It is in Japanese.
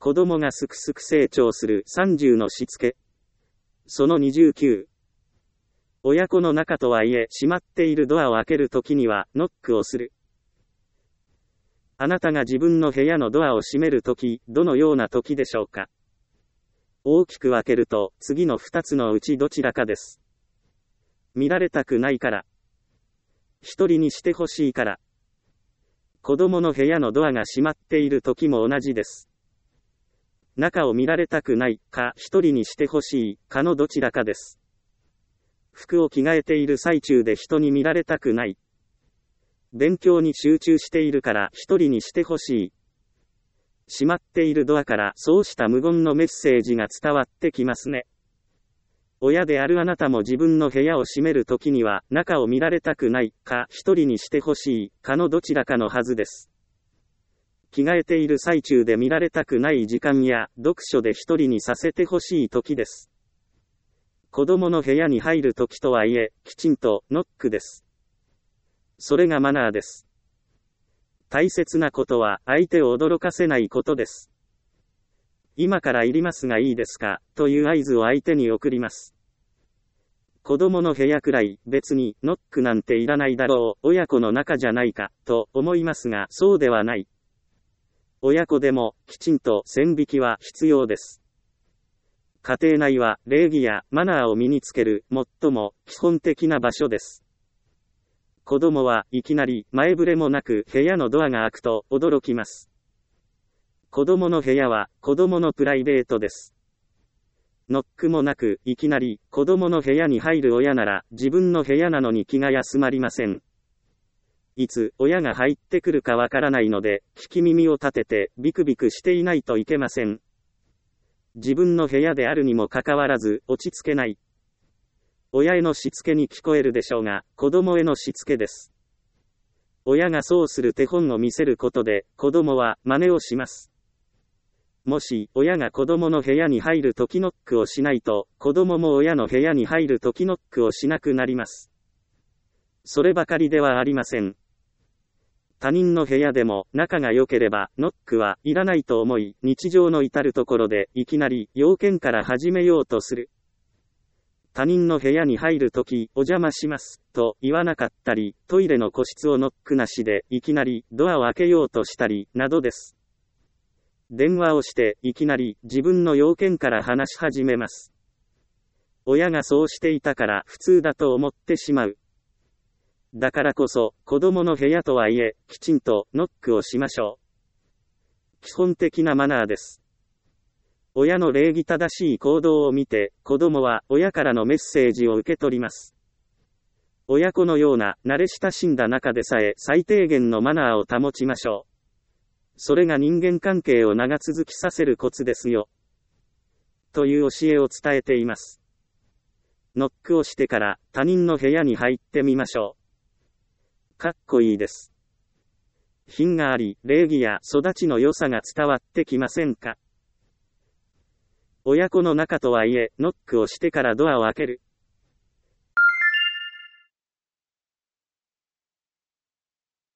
子供がすくすく成長する30のしつけ。その29。親子の中とはいえ、閉まっているドアを開けるときには、ノックをする。あなたが自分の部屋のドアを閉めるとき、どのようなときでしょうか。大きく分けると、次の2つのうちどちらかです。見られたくないから。一人にしてほしいから。子供の部屋のドアが閉まっている時も同じです。中を見られたくないか、一人にしてほしいかのどちらかです。服を着替えている最中で人に見られたくない。勉強に集中しているから一人にしてほしい。閉まっているドアからそうした無言のメッセージが伝わってきますね。親であるあなたも自分の部屋を閉めるときには、中を見られたくないか、一人にしてほしいかのどちらかのはずです。着替えている最中で見られたくない時間や、読書で一人にさせてほしいときです。子供の部屋に入るときとはいえ、きちんとノックです。それがマナーです。大切なことは、相手を驚かせないことです。今からいりますがいいですか、という合図を相手に送ります。子供の部屋くらい、別に、ノックなんていらないだろう、親子の仲じゃないか、と思いますが、そうではない。親子でも、きちんと線引きは必要です。家庭内は、礼儀やマナーを身につける、最も基本的な場所です。子供はいきなり、前触れもなく、部屋のドアが開くと、驚きます。子供の部屋は、子供のプライベートです。ノックもなく、いきなり、子供の部屋に入る親なら、自分の部屋なのに気が休まりません。いつ、親が入ってくるかわからないので、聞き耳を立てて、ビクビクしていないといけません。自分の部屋であるにもかかわらず、落ち着けない。親へのしつけに聞こえるでしょうが、子供へのしつけです。親がそうする手本を見せることで、子供は真似をします。もし、親が子供の部屋に入るときノックをしないと、子供も親の部屋に入るときノックをしなくなります。そればかりではありません。他人の部屋でも、仲が良ければ、ノックはいらないと思い、日常の至るところで、いきなり、要件から始めようとする。他人の部屋に入るとき、お邪魔します、と言わなかったり、トイレの個室をノックなしで、いきなり、ドアを開けようとしたり、などです。電話をして、いきなり、自分の要件から話し始めます。親がそうしていたから、普通だと思ってしまう。だからこそ、子供の部屋とはいえ、きちんと、ノックをしましょう。基本的なマナーです。親の礼儀正しい行動を見て、子供は、親からのメッセージを受け取ります。親子のような、慣れ親しんだ中でさえ、最低限のマナーを保ちましょう。それが人間関係を長続きさせるコツですよ。という教えを伝えています。ノックをしてから他人の部屋に入ってみましょう。かっこいいです。品があり、礼儀や育ちの良さが伝わってきませんか。親子の仲とはいえ、ノックをしてからドアを開ける。